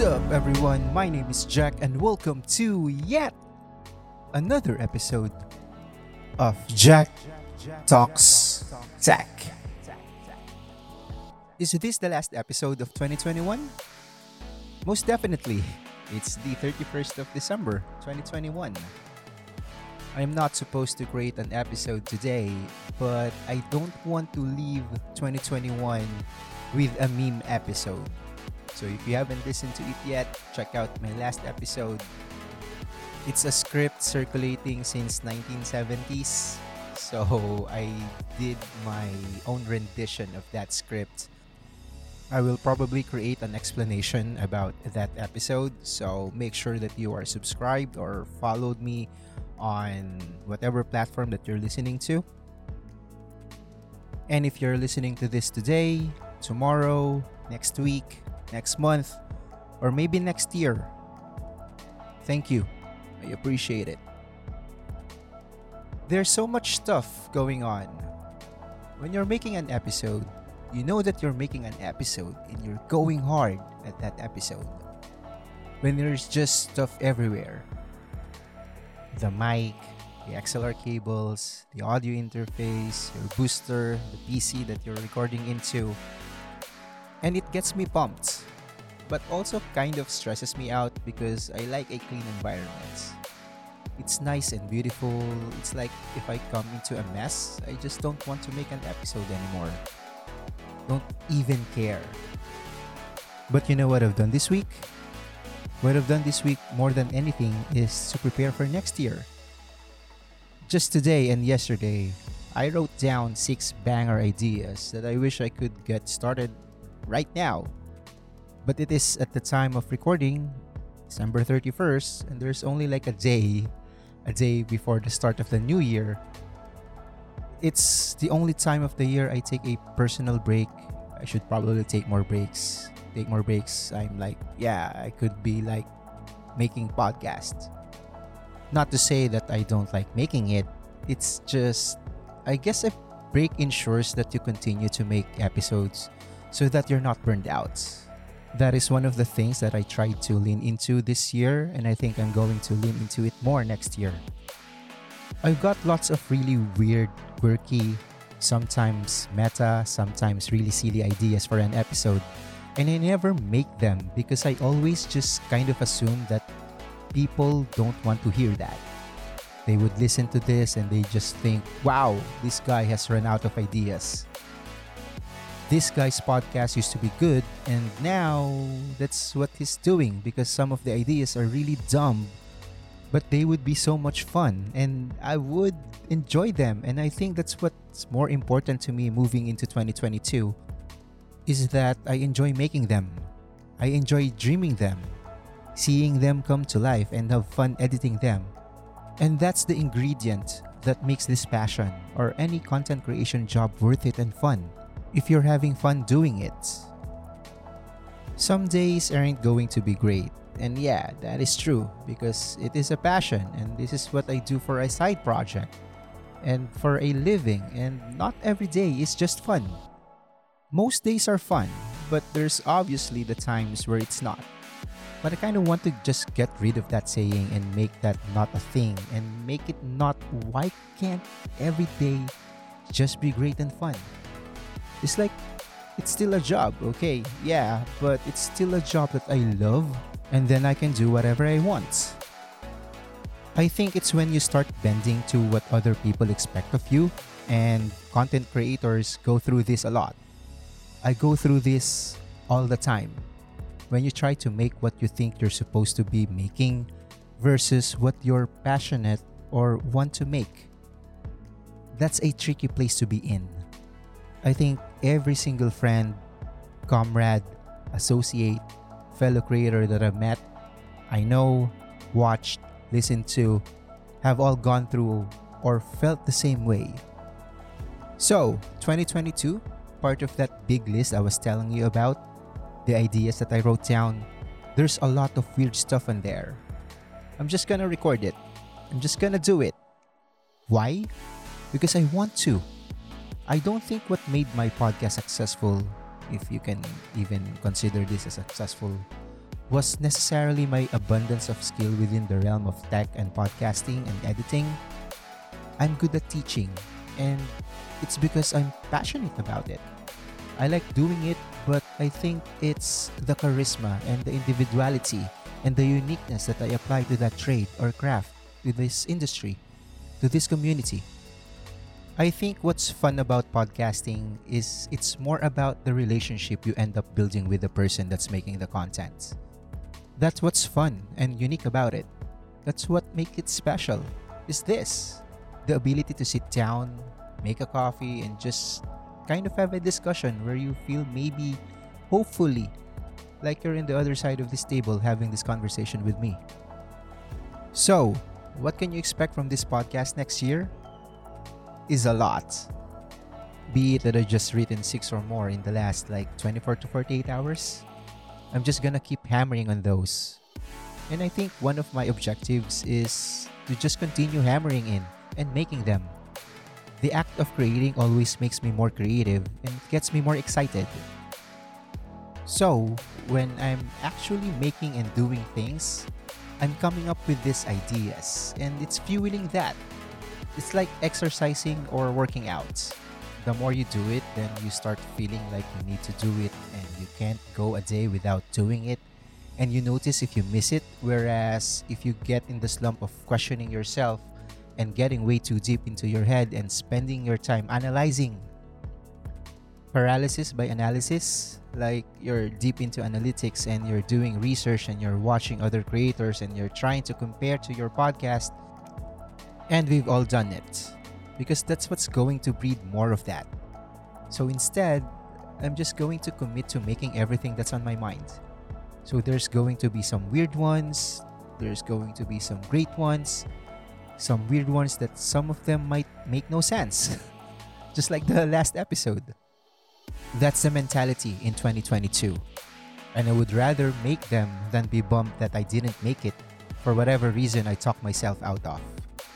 up, everyone? My name is Jack, and welcome to yet another episode of Jack Talks Tech. Is this the last episode of 2021? Most definitely. It's the 31st of December, 2021. I'm not supposed to create an episode today, but I don't want to leave 2021 with a meme episode. So if you haven't listened to it yet, check out my last episode. It's a script circulating since 1970s. So I did my own rendition of that script. I will probably create an explanation about that episode. So make sure that you are subscribed or followed me on whatever platform that you're listening to. And if you're listening to this today, tomorrow, next week, next month, or maybe next year, thank you. I appreciate it. There's so much stuff going on. When you're making an episode, you know that you're making an episode and you're going hard at that episode. When there's just stuff everywhere. The mic, the XLR cables, the audio interface, your booster, the PC that you're recording into. And it gets me pumped, but also kind of stresses me out because I like a clean environment. It's nice and beautiful. It's like if I come into a mess, I just don't want to make an episode anymore. Don't even care. But you know what I've done this week? What I've done this week more than anything is to prepare for next year. Just today and yesterday, I wrote down 6 banger ideas that I wish I could get started right now. But it is at the time of recording, December 31st, and there's only like a day before the start of the new year. It's the only time of the year I take a personal break. I should probably take more breaks. I'm like, yeah, I could be like making podcasts. Not to say that I don't like making it. It's just, I guess a break ensures that you continue to make episodes so that you're not burned out. That is one of the things that I tried to lean into this year, and I think I'm going to lean into it more next year. I've got lots of really weird, quirky, sometimes meta, sometimes really silly ideas for an episode, and I never make them because I always just kind of assume that people don't want to hear that. They would listen to this and they just think, wow, this guy has run out of ideas. This guy's podcast used to be good, and now that's what he's doing because some of the ideas are really dumb, but they would be so much fun and I would enjoy them. And I think that's what's more important to me moving into 2022 is that I enjoy making them. I enjoy dreaming them, seeing them come to life, and have fun editing them. And that's the ingredient that makes this passion or any content creation job worth it and fun. If you're having fun doing it. Some days aren't going to be great. And yeah, that is true because it is a passion and this is what I do for a side project and for a living, and not every day is just fun. Most days are fun, but there's obviously the times where it's not. But I kind of want to just get rid of that saying and make that not a thing and make it not why can't every day just be great and fun? It's like, it's still a job, okay? Yeah, but it's still a job that I love, and then I can do whatever I want. I think it's when you start bending to what other people expect of you, and content creators go through this a lot. I go through this all the time. When you try to make what you think you're supposed to be making versus what you're passionate or want to make. That's a tricky place to be in. I think every single friend, comrade, associate, fellow creator that I've met, I know, watched, listened to, have all gone through or felt the same way. So, 2022, part of that big list I was telling you about, the ideas that I wrote down, there's a lot of weird stuff in there. I'm just gonna record it. I'm just gonna do it. Why? Because I want to. I don't think what made my podcast successful, if you can even consider this a successful was necessarily my abundance of skill within the realm of tech and podcasting and editing. I'm good at teaching, and it's because I'm passionate about it. I like doing it, but I think it's the charisma and the individuality and the uniqueness that I apply to that trade or craft, to this industry, to this community. I think what's fun about podcasting is it's more about the relationship you end up building with the person that's making the content. That's what's fun and unique about it. That's what makes it special. Is this the ability to sit down, make a coffee, and just kind of have a discussion where you feel maybe, hopefully, like you're in the other side of this table having this conversation with me. So, what can you expect from this podcast next year? Is a lot. Be it that I just written 6 or more in the last 24 to 48 hours. I'm just gonna keep hammering on those. And I think one of my objectives is to just continue hammering in and making them. The act of creating always makes me more creative and gets me more excited. So, when I'm actually making and doing things, I'm coming up with these ideas and it's fueling that. It's like exercising or working out. The more you do it, then you start feeling like you need to do it and you can't go a day without doing it. And you notice if you miss it, whereas if you get in the slump of questioning yourself and getting way too deep into your head and spending your time analyzing, paralysis by analysis, like you're deep into analytics and you're doing research and you're watching other creators and you're trying to compare to your podcast. And we've all done it because that's what's going to breed more of that. So instead, I'm just going to commit to making everything that's on my mind. So there's going to be some weird ones, there's going to be some great ones, some weird ones that some of them might make no sense. Just like the last episode. That's the mentality in 2022. And I would rather make them than be bummed that I didn't make it for whatever reason I talked myself out of.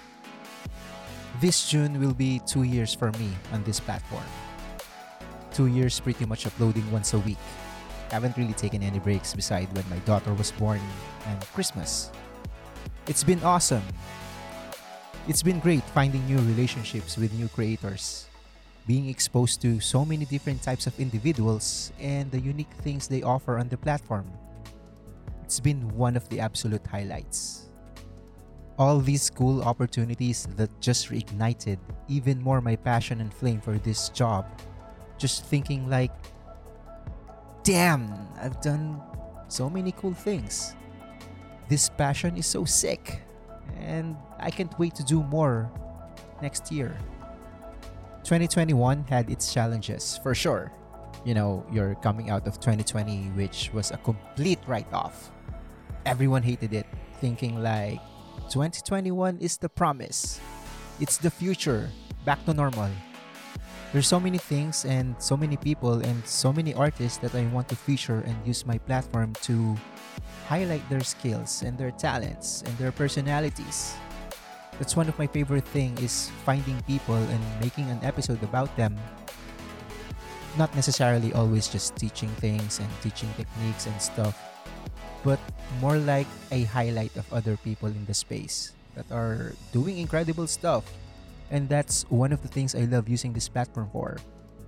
This June will be 2 years for me on this platform. 2 years pretty much uploading once a week. Haven't really taken any breaks beside when my daughter was born and Christmas. It's been awesome. It's been great finding new relationships with new creators, being exposed to so many different types of individuals and the unique things they offer on the platform. It's been one of the absolute highlights. All these cool opportunities that just reignited even more my passion and flame for this job. Just thinking like, damn, I've done so many cool things. This passion is so sick and I can't wait to do more next year. 2021 had its challenges for sure. You know, you're coming out of 2020, which was a complete write-off. Everyone hated it, thinking like 2021 is the promise. It's the future, back to normal. There's so many things and so many people and so many artists that I want to feature and use my platform to highlight their skills and their talents and their personalities. That's one of my favorite things is finding people and making an episode about them. Not necessarily always just teaching things and teaching techniques and stuff, but more like a highlight of other people in the space that are doing incredible stuff. And that's one of the things I love using this platform for.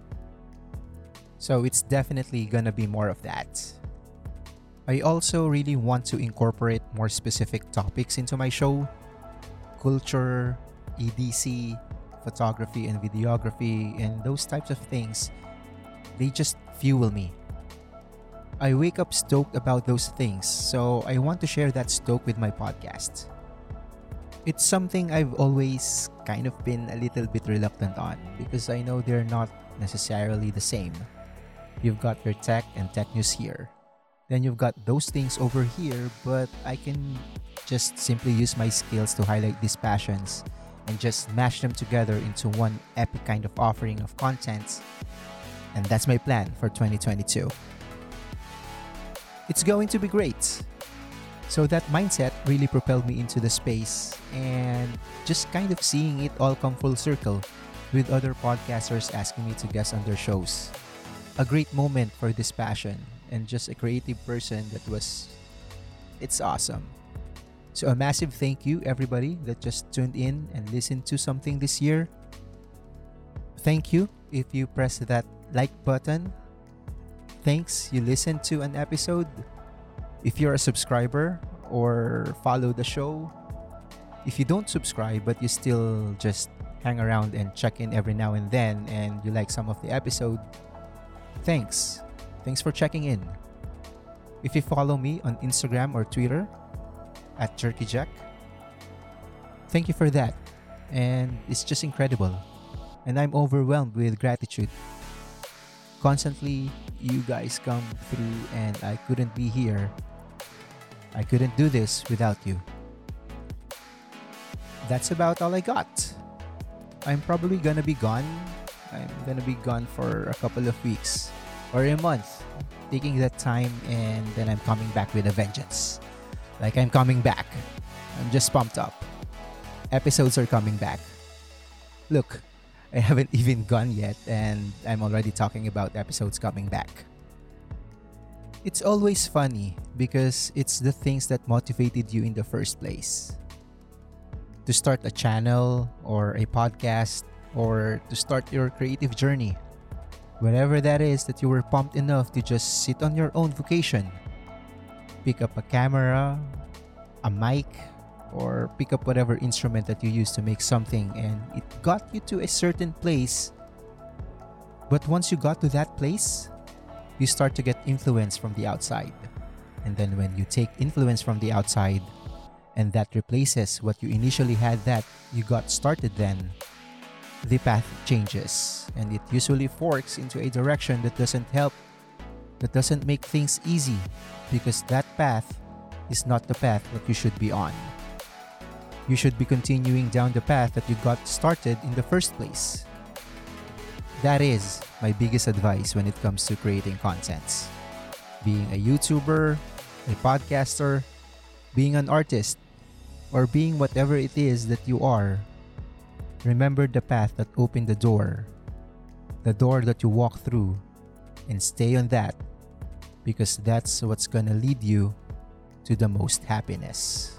So it's definitely gonna be more of that. I also really want to incorporate more specific topics into my show. Culture, EDC, photography and videography, and those types of things. They just fuel me. I wake up stoked about those things, so I want to share that stoke with my podcast. It's something I've always kind of been a little bit reluctant on because I know they're not necessarily the same. You've got your tech and tech news here. Then you've got those things over here, but I can just simply use my skills to highlight these passions and just mash them together into one epic kind of offering of content. And that's my plan for 2022. It's going to be great. So that mindset really propelled me into the space and just kind of seeing it all come full circle with other podcasters asking me to guest on their shows. A great moment for this passion and just a creative person that was It's awesome. So a massive thank you, everybody that just tuned in and listened to something this year. Thank you if you press that like button. Thanks you listened to an episode. If you're a subscriber or follow the show. If you don't subscribe but you still just hang around and check in every now and then and you like some of the episode, thanks. Thanks for checking in. If you follow me on Instagram or Twitter at JerkyJack, thank you for that. And it's just incredible. And I'm overwhelmed with gratitude. Constantly, you guys come through and I couldn't be here. I couldn't do this without you. That's about all I got. I'm probably gonna be gone. I'm gonna be gone for a couple of weeks or a month, taking that time, and then I'm coming back with a vengeance. Like I'm coming back. I'm just pumped up. Episodes are coming back. Look, I haven't even gone yet and I'm already talking about episodes coming back. It's always funny because it's the things that motivated you in the first place. To start a channel or a podcast or to start your creative journey. Whatever that is that you were pumped enough to just sit on your own vacation. Pick up a camera, a mic, or pick up whatever instrument that you use to make something and it got you to a certain place. But once you got to that place, you start to get influence from the outside. And then when you take influence from the outside and that replaces what you initially had that you got started then, the path changes and it usually forks into a direction that doesn't help, that doesn't make things easy because that path is not the path that you should be on. You should be continuing down the path that you got started in the first place. That is my biggest advice when it comes to creating contents. Being a YouTuber, a podcaster, being an artist, or being whatever it is that you are, remember the path that opened the door that you walk through, and stay on that because that's what's gonna lead you to the most happiness.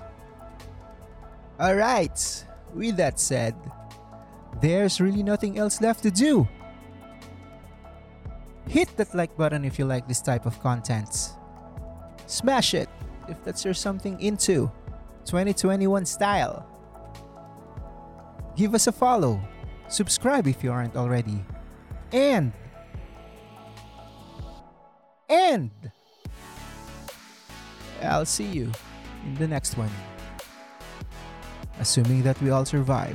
Alright, with that said, there's really nothing else left to do. Hit that like button if you like this type of content. Smash it if that's your something into 2021 style. Give us a follow. Subscribe if you aren't already. And I'll see you in the next one. Assuming that we all survive.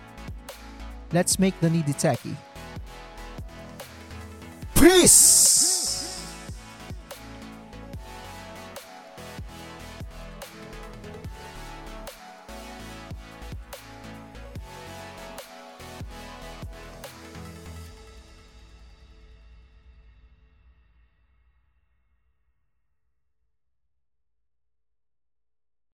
Let's make the needy techie. Peace!